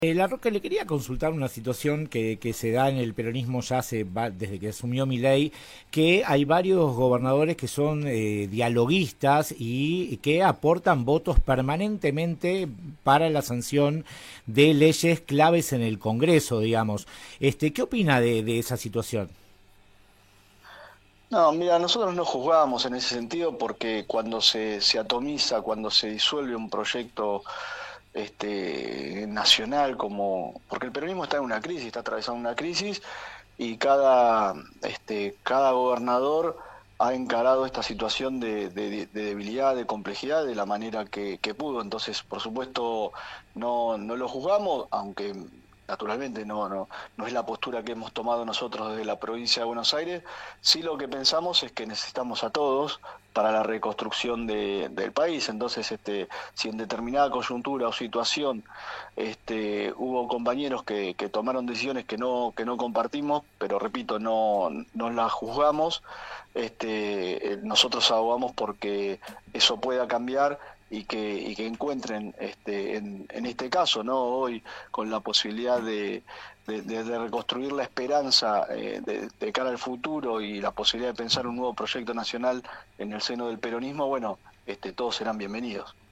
La Roca, le quería consultar una situación que se da en el peronismo ya desde que asumió Milei, que hay varios gobernadores que son dialoguistas y que aportan votos permanentemente para la sanción de leyes claves en el Congreso, digamos. ¿Qué opina de esa situación? No, mira, nosotros no juzgábamos en ese sentido porque cuando se atomiza, cuando se disuelve un proyecto nacional, porque el peronismo está en una crisis, está atravesando una crisis y cada gobernador ha encarado esta situación de debilidad, de complejidad de la manera que pudo. Entonces, por supuesto, no lo juzgamos, aunque naturalmente no es la postura que hemos tomado nosotros desde la provincia de Buenos Aires. Sí, lo que pensamos es que necesitamos a todos para la reconstrucción del país. Entonces, si en determinada coyuntura o situación hubo compañeros que tomaron decisiones que no compartimos, pero repito, no las juzgamos. Nosotros abogamos porque eso pueda cambiar y que encuentren en este caso, ¿no? Hoy con la posibilidad de reconstruir la esperanza de cara al futuro y la posibilidad de pensar un nuevo proyecto nacional en el seno del peronismo, bueno, todos serán bienvenidos.